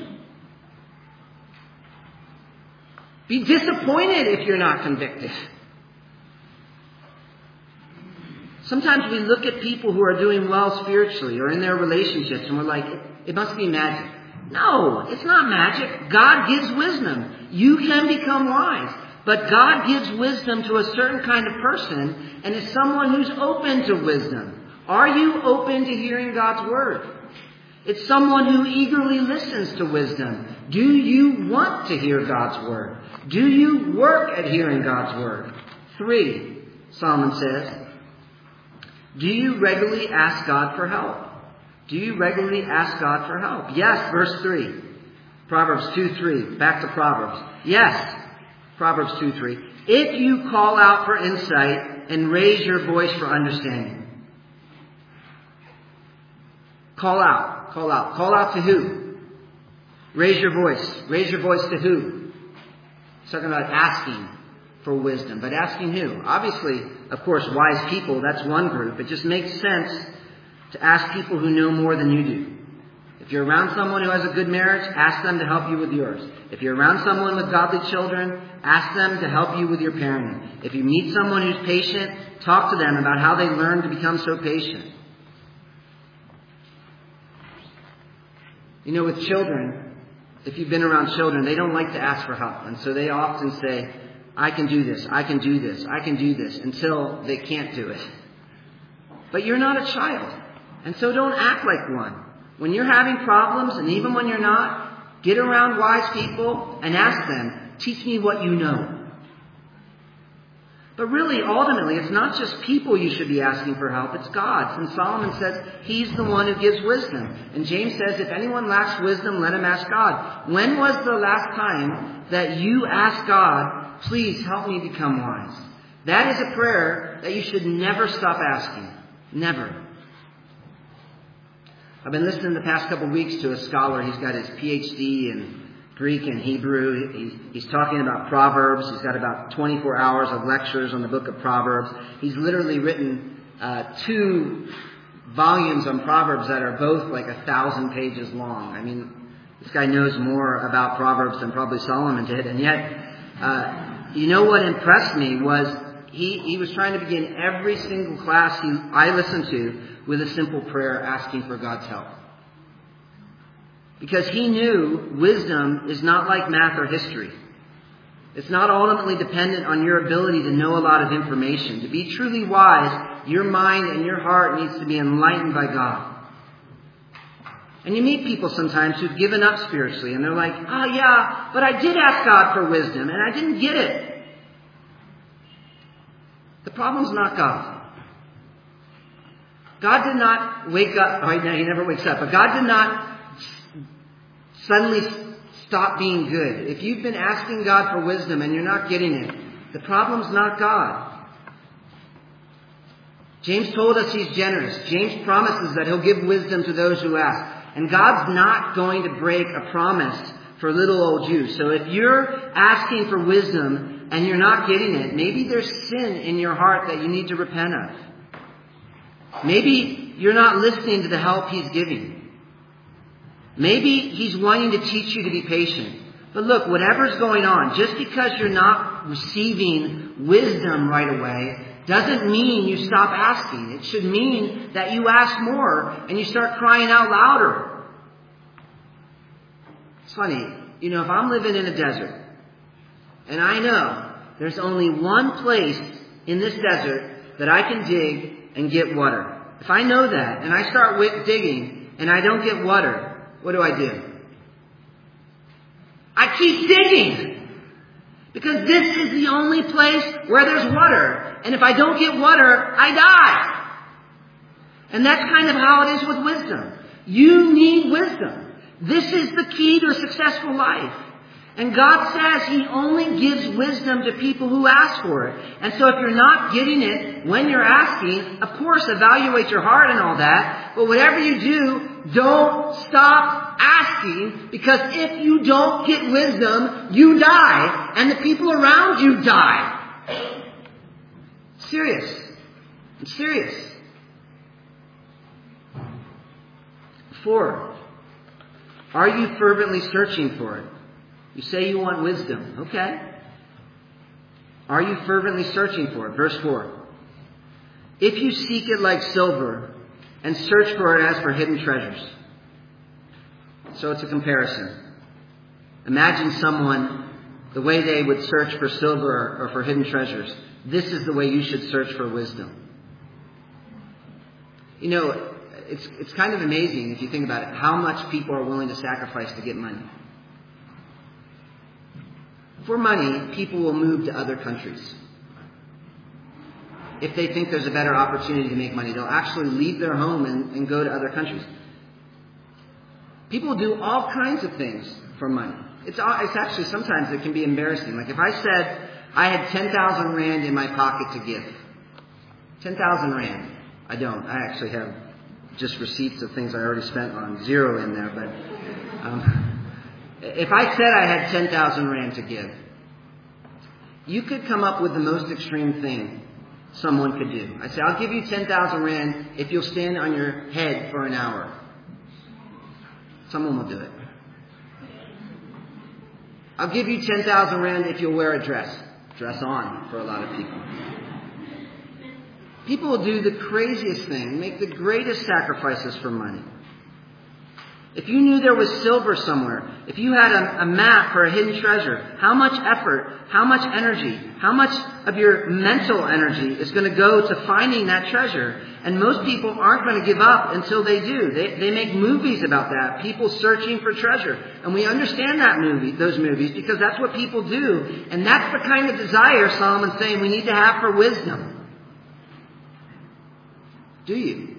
B: Be disappointed if you're not convicted. Sometimes we look at people who are doing well spiritually or in their relationships and we're like, it must be magic. No, it's not magic. God gives wisdom. You can become wise. But God gives wisdom to a certain kind of person, and it's someone who's open to wisdom. Are you open to hearing God's Word? It's someone who eagerly listens to wisdom. Do you want to hear God's Word? Do you work at hearing God's Word? 3, Solomon says, do you regularly ask God for help? Do you regularly ask God for help? Yes, verse 3. Proverbs 2:3. Back to Proverbs. Yes, Proverbs 2:3. If you call out for insight and raise your voice for understanding. Call out. Call out. Call out to who? Raise your voice. Raise your voice to who? It's talking about asking for wisdom. But asking who? Obviously, of course, wise people, that's one group. It just makes sense to ask people who know more than you do. If you're around someone who has a good marriage, ask them to help you with yours. If you're around someone with godly children, ask them to help you with your parenting. If you meet someone who's patient, talk to them about how they learned to become so patient. You know, with children, if you've been around children, they don't like to ask for help. And so they often say, I can do this, I can do this, I can do this, until they can't do it. But you're not a child. And so don't act like one. When you're having problems, and even when you're not, get around wise people and ask them, teach me what you know. But really, ultimately, it's not just people you should be asking for help, it's God. And Solomon says He's the one who gives wisdom. And James says, if anyone lacks wisdom, let him ask God. When was the last time that you asked God, please help me become wise? That is a prayer that you should never stop asking. Never. I've been listening the past couple of weeks to a scholar. He's got his PhD in Greek and Hebrew. He's talking about Proverbs. He's got about 24 hours of lectures on the book of Proverbs. He's literally written 2 volumes on Proverbs that are both like 1,000 pages long. I mean, this guy knows more about Proverbs than probably Solomon did. And yet, you know what impressed me was he was trying to begin every single class I listened to with a simple prayer asking for God's help. Because he knew wisdom is not like math or history. It's not ultimately dependent on your ability to know a lot of information. To be truly wise, your mind and your heart needs to be enlightened by God. And you meet people sometimes who've given up spiritually and they're like, oh yeah, but I did ask God for wisdom and I didn't get it. The problem's not God. God did not wake up, right now He never wakes up, but God did not suddenly stop being good. If you've been asking God for wisdom and you're not getting it, the problem's not God. James told us He's generous. James promises that He'll give wisdom to those who ask. And God's not going to break a promise for little old you. So if you're asking for wisdom and you're not getting it, maybe there's sin in your heart that you need to repent of. Maybe you're not listening to the help He's giving. Maybe He's wanting to teach you to be patient. But look, whatever's going on, just because you're not receiving wisdom right away, doesn't mean you stop asking. It should mean that you ask more and you start crying out louder. It's funny, if I'm living in a desert and I know there's only one place in this desert that I can dig and get water. If I know that and I start digging and I don't get water, what do? I keep digging. Because this is the only place where there's water. And if I don't get water, I die. And that's kind of how it is with wisdom. You need wisdom. This is the key to a successful life. And God says He only gives wisdom to people who ask for it. And so if you're not getting it when you're asking, of course, evaluate your heart and all that. But whatever you do, don't stop asking, because if you don't get wisdom, you die. And the people around you die. Serious. It's serious. 4. Are you fervently searching for it? You say you want wisdom. Okay. Are you fervently searching for it? Verse 4. If you seek it like silver and search for it as for hidden treasures. So it's a comparison. Imagine someone, the way they would search for silver or for hidden treasures. This is the way you should search for wisdom. It's kind of amazing if you think about it, how much people are willing to sacrifice to get money. For money, people will move to other countries. If they think there's a better opportunity to make money, they'll actually leave their home and go to other countries. People do all kinds of things for money. It's actually, sometimes it can be embarrassing. Like if I said I had 10,000 Rand in my pocket to give. 10,000 Rand. I don't. I actually have just receipts of things I already spent on. 0 in there. But if I said I had 10,000 Rand to give, you could come up with the most extreme thing someone could do. I say, I'll give you 10,000 Rand if you'll stand on your head for an hour. Someone will do it. I'll give you 10,000 Rand if you'll wear a dress. Dress on for a lot of people. People will do the craziest thing, make the greatest sacrifices for money. If you knew there was silver somewhere, if you had a map for a hidden treasure, how much effort, how much energy, how much of your mental energy is going to go to finding that treasure? And most people aren't going to give up until they do. They make movies about that, people searching for treasure. And we understand those movies, because that's what people do. And that's the kind of desire Solomon's saying we need to have for wisdom. Do you?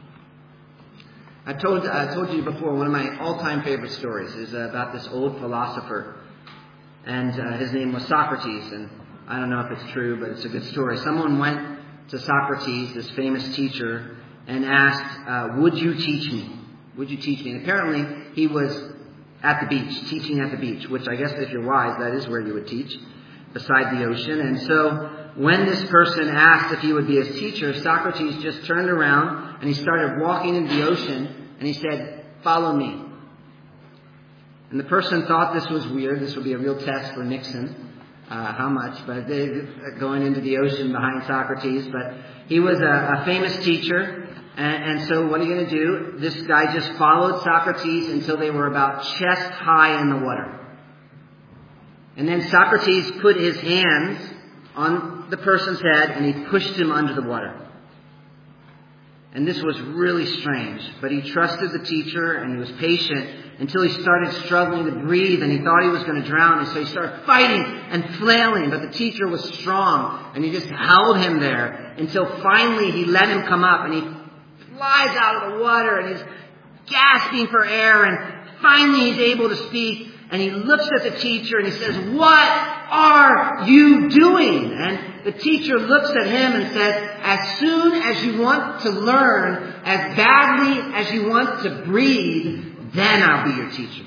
B: I told you before, one of my all-time favorite stories is about this old philosopher. And his name was Socrates. And I don't know if it's true, but it's a good story. Someone went to Socrates, this famous teacher, and asked, would you teach me? Would you teach me? And apparently he was at the beach, teaching at the beach, which I guess if you're wise, that is where you would teach, beside the ocean. And so when this person asked if he would be his teacher, Socrates just turned around and he started walking into the ocean and he said, follow me. And the person thought this was weird. This would be a real test for Nixon. How much? But going into the ocean behind Socrates. But he was a famous teacher. And so what are you going to do? This guy just followed Socrates until they were about chest high in the water. And then Socrates put his hands on the person's head and he pushed him under the water. And this was really strange. But he trusted the teacher and he was patient until he started struggling to breathe and he thought he was going to drown. And so he started fighting and flailing. But the teacher was strong and he just held him there until finally he let him come up and he flies out of the water and he's gasping for air and finally he's able to speak. And he looks at the teacher and he says, what are you doing? And the teacher looks at him and says, as soon as you want to learn, as badly as you want to breathe, then I'll be your teacher.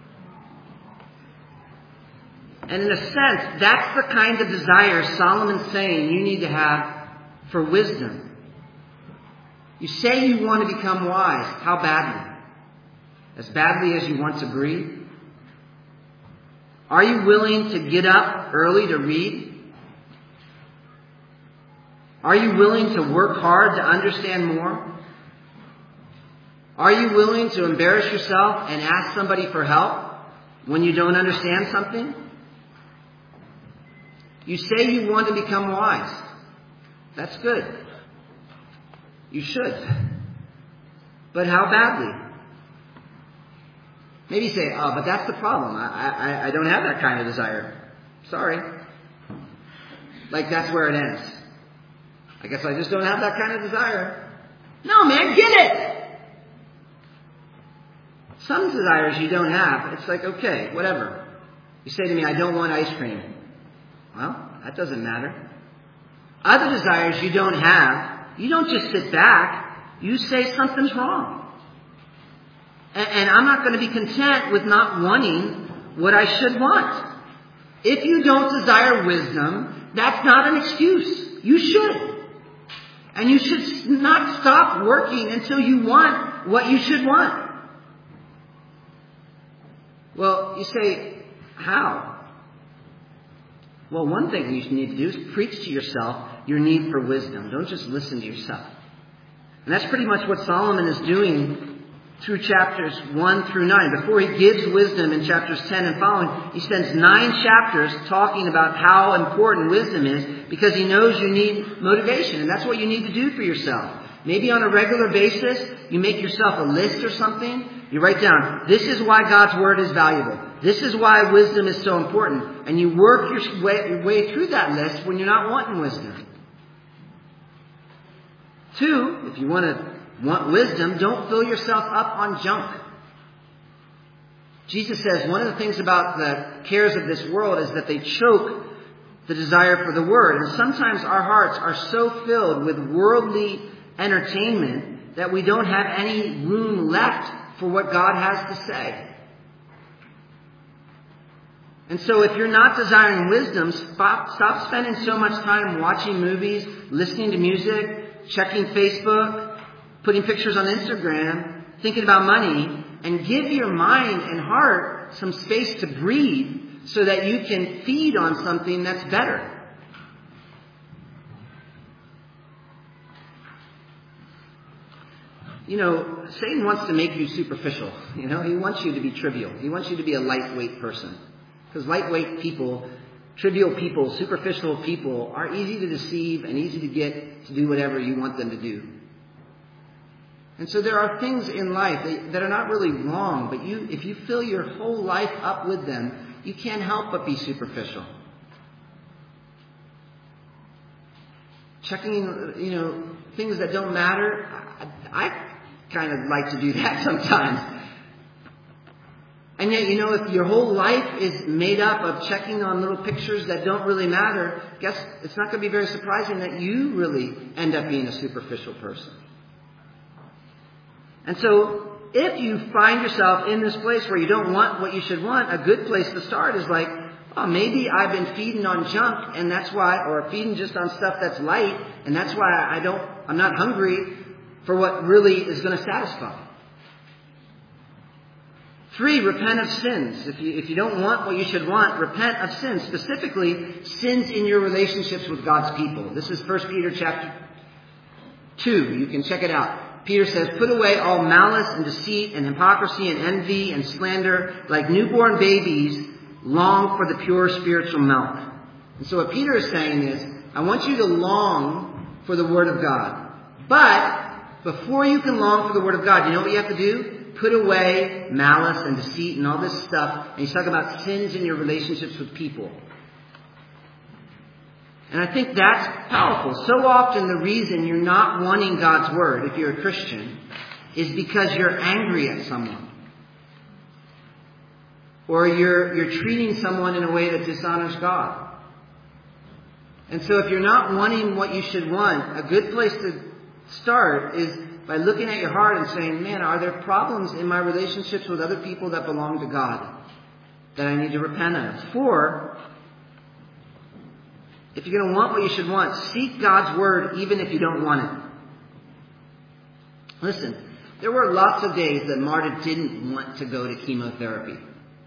B: And in a sense, that's the kind of desire Solomon's saying you need to have for wisdom. You say you want to become wise. How badly? as badly as you want to breathe? Are you willing to get up early to read? Are you willing to work hard to understand more? Are you willing to embarrass yourself and ask somebody for help when you don't understand something? You say you want to become wise. That's good. You should. But how badly? Maybe you say, oh, but that's the problem. I don't have that kind of desire. Sorry. Like that's where it ends. I guess I just don't have that kind of desire. No, man, get it! Some desires you don't have. It's like, okay, whatever. You say to me, I don't want ice cream. Well, that doesn't matter. Other desires you don't have, you don't just sit back. You say something's wrong. And I'm not going to be content with not wanting what I should want. If you don't desire wisdom, that's not an excuse. You should. And you should not stop working until you want what you should want. Well, you say, how? Well, one thing you need to do is preach to yourself your need for wisdom. Don't just listen to yourself. And that's pretty much what Solomon is doing through chapters 1 through 9. Before he gives wisdom in chapters 10 and following, he spends 9 chapters talking about how important wisdom is because he knows you need motivation. And that's what you need to do for yourself. Maybe on a regular basis, you make yourself a list or something. You write down, this is why God's Word is valuable. This is why wisdom is so important. And you work your way through that list when you're not wanting wisdom. 2, if you want wisdom, don't fill yourself up on junk. Jesus says one of the things about the cares of this world is that they choke the desire for the Word. And sometimes our hearts are so filled with worldly entertainment that we don't have any room left for what God has to say. And so if you're not desiring wisdom, stop spending so much time watching movies, listening to music, checking Facebook, putting pictures on Instagram, thinking about money, and give your mind and heart some space to breathe so that you can feed on something that's better. You know, Satan wants to make you superficial. You know, he wants you to be trivial. He wants you to be a lightweight person. Because lightweight people, trivial people, superficial people are easy to deceive and easy to get to do whatever you want them to do. And so there are things in life that are not really wrong, but if you fill your whole life up with them, you can't help but be superficial. Checking, things that don't matter. I kind of like to do that sometimes. And yet, if your whole life is made up of checking on little pictures that don't really matter, guess it's not going to be very surprising that you really end up being a superficial person. And so, if you find yourself in this place where you don't want what you should want, a good place to start is like, oh, maybe I've been feeding on junk, and that's why, or feeding just on stuff that's light, and that's why I'm not hungry for what really is going to satisfy. 3, repent of sins. If you don't want what you should want, repent of sins. Specifically, sins in your relationships with God's people. This is 1 Peter chapter 2. You can check it out. Peter says, put away all malice and deceit and hypocrisy and envy and slander. Like newborn babies, long for the pure spiritual milk. And so what Peter is saying is, I want you to long for the Word of God. But before you can long for the Word of God, you know what you have to do? Put away malice and deceit and all this stuff. And he's talking about sins in your relationships with people. And I think that's powerful. So often the reason you're not wanting God's Word, if you're a Christian, is because you're angry at someone. Or you're treating someone in a way that dishonors God. And so if you're not wanting what you should want, a good place to start is by looking at your heart and saying, man, are there problems in my relationships with other people that belong to God that I need to repent of? 4, if you're going to want what you should want, seek God's Word even if you don't want it. Listen, There were lots of days that Marta didn't want to go to chemotherapy.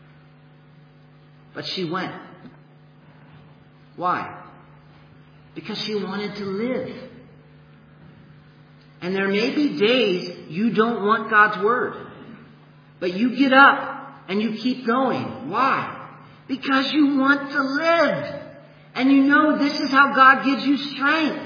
B: But she went. Why? Because she wanted to live. And there may be days you don't want God's Word. But you get up and you keep going. Why? Because you want to live. And you know this is how God gives you strength.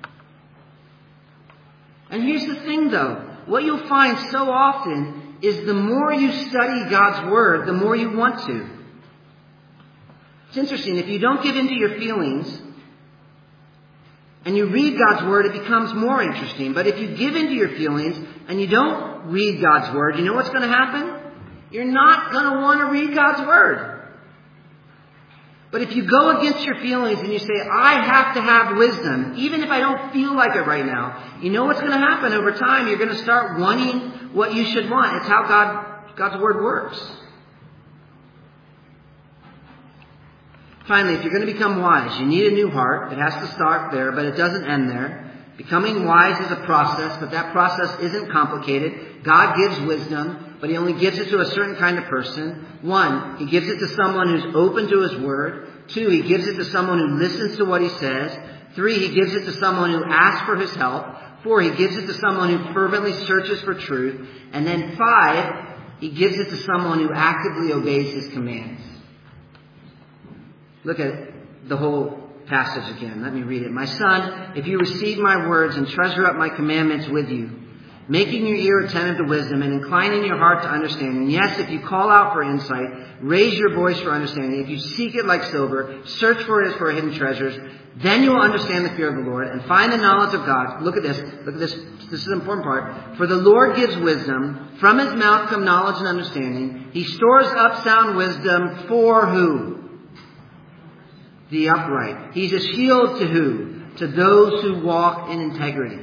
B: And here's the thing though. What you'll find so often is the more you study God's Word, the more you want to. It's interesting. If you don't give in to your feelings and you read God's Word, it becomes more interesting. But if you give in to your feelings and you don't read God's Word, you know what's going to happen? You're not going to want to read God's Word. But if you go against your feelings and you say, I have to have wisdom, even if I don't feel like it right now, you know what's going to happen over time? You're going to start wanting what you should want. It's how God's Word works. Finally, if you're going to become wise, you need a new heart. It has to start there, but it doesn't end there. Becoming wise is a process, but that process isn't complicated. God gives wisdom, but He only gives it to a certain kind of person. 1, He gives it to someone who's open to His Word. 2, He gives it to someone who listens to what He says. 3, He gives it to someone who asks for His help. 4, He gives it to someone who fervently searches for truth. And then 5, He gives it to someone who actively obeys His commands. Look at the whole passage again. Let me read it. My son, if you receive my words and treasure up my commandments with you, making your ear attentive to wisdom and inclining your heart to understanding. Yes, if you call out for insight, raise your voice for understanding. If you seek it like silver, search for it as for hidden treasures, then you will understand the fear of the Lord and find the knowledge of God. Look at this. This is an important part. For the Lord gives wisdom. From His mouth come knowledge and understanding. He stores up sound wisdom for who? The upright. He's a shield to who? To those who walk in integrity.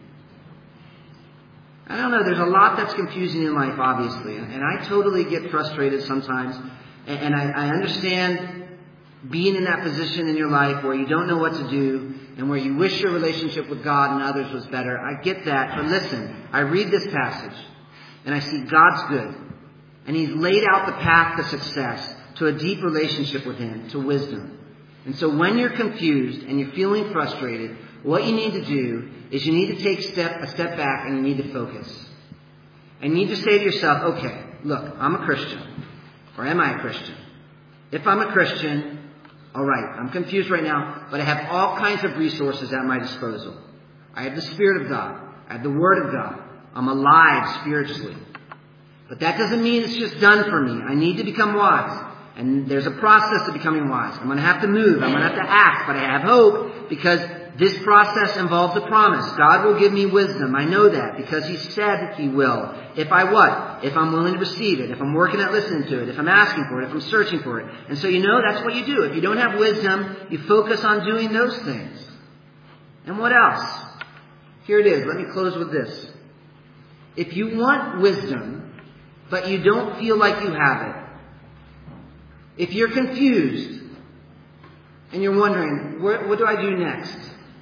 B: I don't know, there's a lot that's confusing in life, obviously. And I totally get frustrated sometimes. And I understand being in that position in your life where you don't know what to do and where you wish your relationship with God and others was better. I get that. But listen, I read this passage and I see God's good. And He's laid out the path to success, to a deep relationship with Him, to wisdom. And so when you're confused and you're feeling frustrated, what you need to do is you need to take a step back and you need to focus. And you need to say to yourself, okay, look, I'm a Christian. Or am I a Christian? If I'm a Christian, all right, I'm confused right now, but I have all kinds of resources at my disposal. I have the Spirit of God. I have the Word of God. I'm alive spiritually. But that doesn't mean it's just done for me. I need to become wise. And there's a process to becoming wise. I'm going to have to move. I'm going to have to act. But I have hope because this process involves a promise. God will give me wisdom. I know that because He said He will. If I what? If I'm willing to receive it. If I'm working at listening to it. If I'm asking for it. If I'm searching for it. And so that's what you do. If you don't have wisdom, you focus on doing those things. And what else? Here it is. Let me close with this. If you want wisdom, but you don't feel like you have it, if you're confused and you're wondering, what do I do next?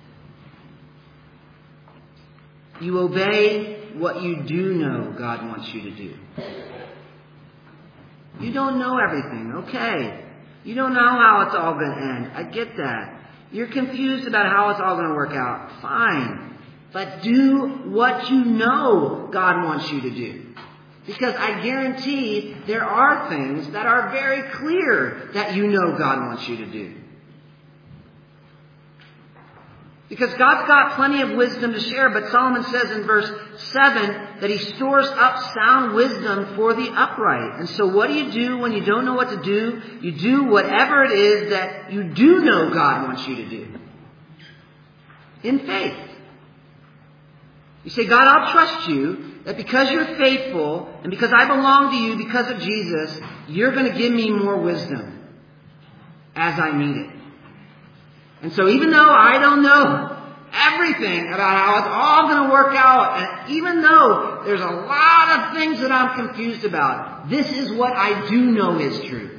B: You obey what you do know God wants you to do. You don't know everything, okay. You don't know how it's all going to end. I get that. You're confused about how it's all going to work out. Fine. But do what you know God wants you to do. Because I guarantee there are things that are very clear that you know God wants you to do. Because God's got plenty of wisdom to share, but Solomon says in verse 7 that He stores up sound wisdom for the upright. And so what do you do when you don't know what to do? You do whatever it is that you do know God wants you to do. In faith. You say, God, I'll trust you that because you're faithful and because I belong to you because of Jesus, you're going to give me more wisdom as I need it. And so even though I don't know everything about how it's all going to work out, and even though there's a lot of things that I'm confused about, this is what I do know is true.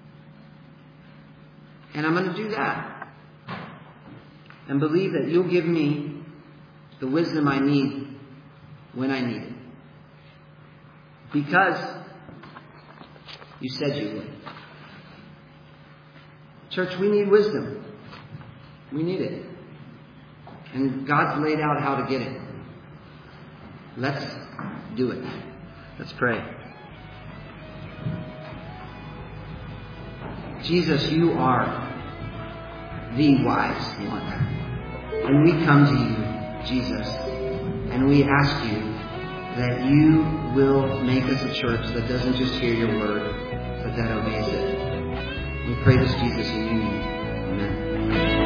B: And I'm going to do that. And believe that you'll give me the wisdom I need when I need it. Because you said you would. Church, we need wisdom. We need it. And God's laid out how to get it. Let's do it. Let's pray. Jesus, you are the wise one. And we come to you, Jesus, and we ask you that you will make us a church that doesn't just hear your word, but that obeys it. We pray this, Jesus, in your name. Amen.